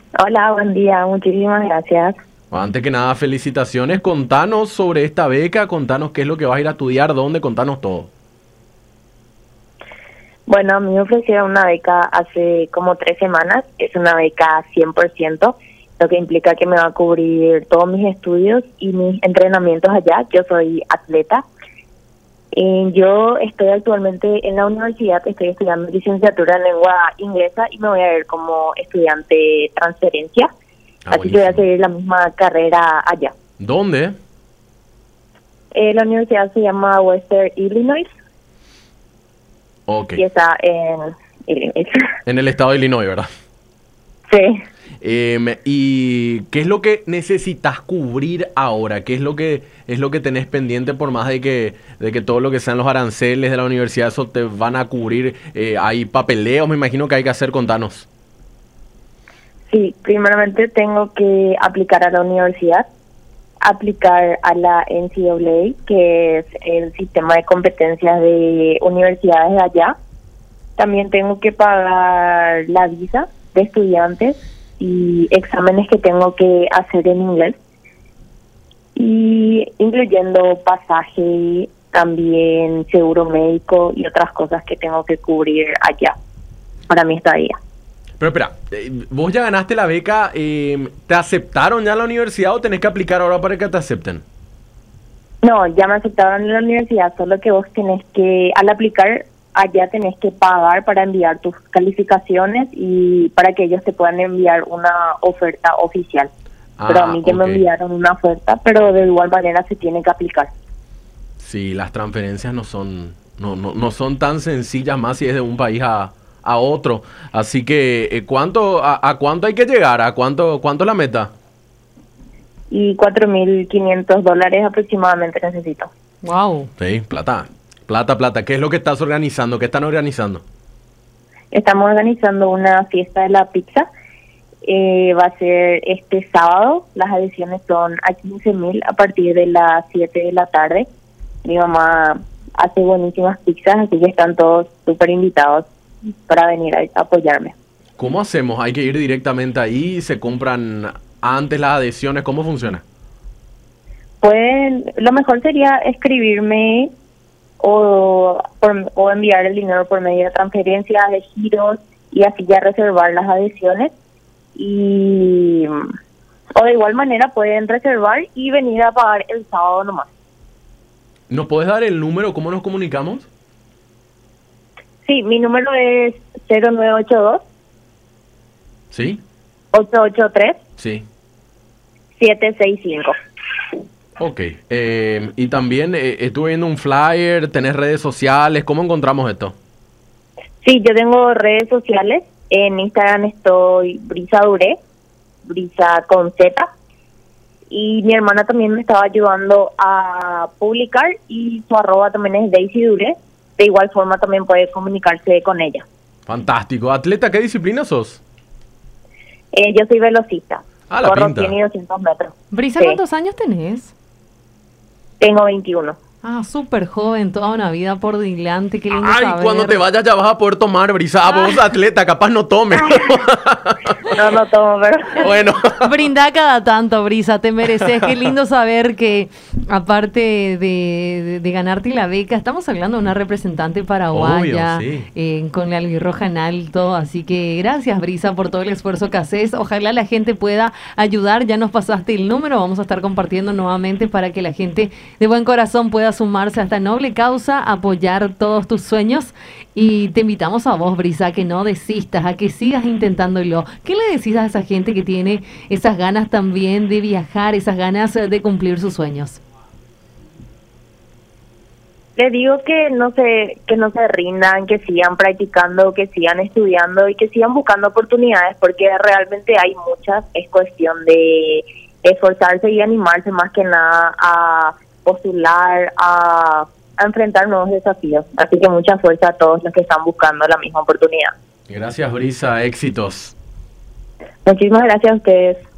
Hola, buen día, muchísimas gracias. Antes que nada, felicitaciones. Contanos sobre esta beca, contanos qué es lo que vas a ir a estudiar, dónde, contanos todo. Bueno, a mí me ofrecieron una beca hace como 3 semanas, es una beca 100%, lo que implica que me va a cubrir todos mis estudios y mis entrenamientos allá. Yo soy atleta. Yo estoy actualmente en la universidad, estoy estudiando licenciatura en lengua inglesa y me voy a ver como estudiante transferencia, Ah, así que voy a buenísimo. seguir la misma carrera allá. ¿Dónde? La universidad se llama Western Illinois Ok. y está en Illinois. En el estado de Illinois, ¿verdad? Sí. ¿Y qué es lo que necesitas cubrir ahora? ¿Qué es lo que tenés pendiente por más de que todo lo que sean los aranceles de la universidad, eso te van a cubrir? Hay papeleos, me imagino que hay que hacer, contanos. Sí, primeramente tengo que aplicar a la universidad, aplicar a la NCAA, que es el sistema de competencias de universidades de allá. También tengo que pagar la visa de estudiantes y exámenes que tengo que hacer en inglés, y incluyendo pasaje, también seguro médico y otras cosas que tengo que cubrir allá para mi estadía. Pero espera, vos ya ganaste la beca, ¿te aceptaron ya en la universidad o tenés que aplicar ahora para que te acepten? No, ya me aceptaron en la universidad, solo que vos tenés que, al aplicar, allá tenés que pagar para enviar tus calificaciones y para que ellos te puedan enviar una oferta oficial. Pero a Ah, mí ya me ok. enviaron una oferta, pero de igual manera se tiene que aplicar. Sí, las transferencias no son tan sencillas más si es de un país a otro. Así que, a cuánto hay que llegar? ¿Cuánto es la meta? Y $4.500 aproximadamente necesito. Wow. Sí, plata. Plata, plata. ¿Qué es lo que estás organizando? ¿Qué están organizando? Estamos organizando una fiesta de la pizza. Va a ser este sábado. Las adhesiones son a 15.000 a partir de las 7 de la tarde. Mi mamá hace buenísimas pizzas, así que están todos súper invitados para venir a apoyarme. ¿Cómo hacemos? ¿Hay que ir directamente ahí? ¿Se compran antes las adhesiones? ¿Cómo funciona? Lo mejor sería escribirme o enviar el dinero por medio de transferencias, de giros, y así ya reservar las adhesiones. O de igual manera pueden reservar y venir a pagar el sábado nomás. ¿Nos podés dar el número? ¿Cómo nos comunicamos? Sí, mi número es 0982 ¿Sí? 883 Sí. 765. Ok. Y también estuve viendo un flyer, tenés redes sociales. ¿Cómo encontramos esto? Sí, yo tengo redes sociales. En Instagram estoy Brisa Duré, Brisa con Z. Y mi hermana también me estaba ayudando a publicar y su arroba también es Daisy Duré. De igual forma también puede comunicarse con ella. Fantástico. ¿Atleta qué disciplina sos? Yo soy velocista, Ah, la corro pinta. 100 y 200 metros. Brisa, Sí, ¿cuántos años tenés? tengo 21. Ah, súper joven, toda una vida por delante, qué lindo Ay, saber. cuando te vayas ya vas a poder tomar, Brisa. Ah, vos atleta, capaz no tomes. No, no tomo, pero... Bueno. Brinda cada tanto, Brisa, te mereces. Qué lindo saber que, aparte de ganarte la beca, estamos hablando de una representante paraguaya, Obvio, sí. con la albirroja en alto. Así que gracias, Brisa, por todo el esfuerzo que haces. Ojalá la gente pueda ayudar. Ya nos pasaste el número, vamos a estar compartiendo nuevamente para que la gente de buen corazón pueda sumarse a esta noble causa, apoyar todos tus sueños. Y te invitamos a vos, Brisa, a que no desistas, a que sigas intentándolo. ¿Qué le decís a esa gente que tiene esas ganas también de viajar, esas ganas de cumplir sus sueños? Les digo que no se rindan, que sigan practicando, que sigan estudiando y que sigan buscando oportunidades, porque realmente hay muchas. Es cuestión de esforzarse y animarse más que nada a postular, a enfrentar nuevos desafíos. Así que mucha fuerza a todos los que están buscando la misma oportunidad. Gracias, Brisa. Éxitos. Muchísimas gracias a ustedes.